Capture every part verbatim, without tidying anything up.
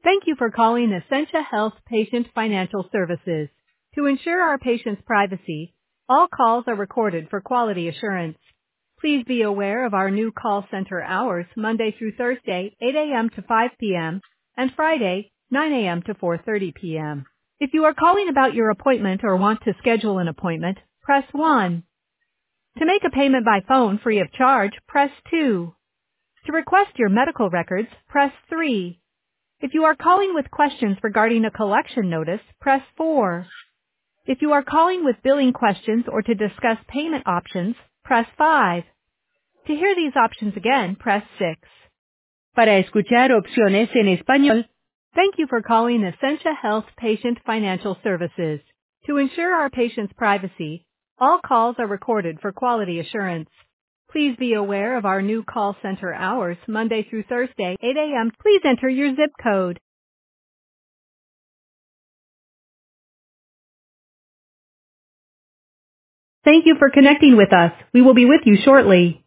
Thank you for calling Essentia Health Patient Financial Services. To ensure our patients' privacy, all calls are recorded for quality assurance. Please be aware of our new call center hours Monday through Thursday, eight a.m. to five p.m. and Friday, nine a.m. to four thirty p.m. If you are calling about your appointment or want to schedule an appointment, press one. To make a payment by phone free of charge, press two. To request your medical records, press three. If you are calling with questions regarding a collection notice, press four. If you are calling with billing questions or to discuss payment options, press five. To hear these options again, press six. Para escuchar opciones en español, thank you for calling Essentia Health Patient Financial Services. To ensure our patients' privacy, all calls are recorded for quality assurance. Please be aware of our new call center hours Monday through Thursday, eight a.m. Please enter your zip code. Thank you for connecting with us. We will be with you shortly.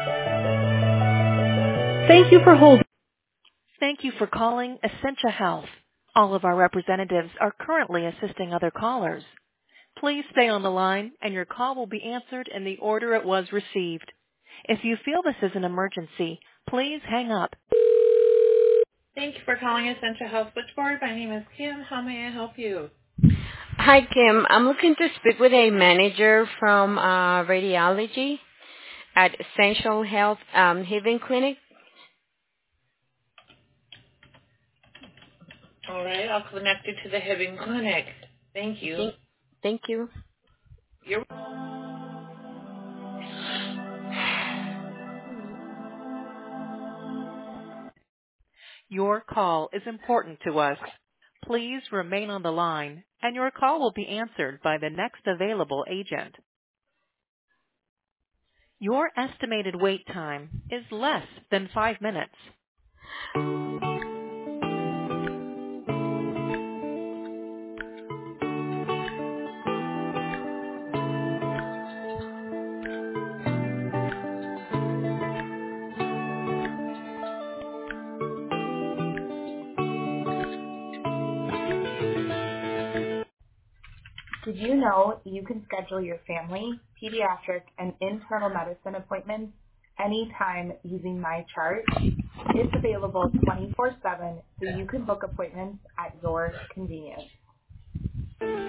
Thank you for holding. Thank you for calling Essentia Health. All of our representatives are currently assisting other callers. Please stay on the line and your call will be answered in the order it was received. If you feel this is an emergency, please hang up. Thank you for calling Essentia Health Switchboard. My name is Kim. How may I help you? Hi, Kim. I'm looking to speak with a manager from uh, radiology at Essential Health um, Haven Clinic. All right, I'll connect you to the Hibbing Clinic. Thank you. Thank you. You're Your call is important to us. Please remain on the line, and your call will be answered by the next available agent. Your estimated wait time is less than five minutes. Did you know you can schedule your family, pediatric, and internal medicine appointments anytime using MyChart? It's available twenty-four seven, so you can book appointments at your convenience.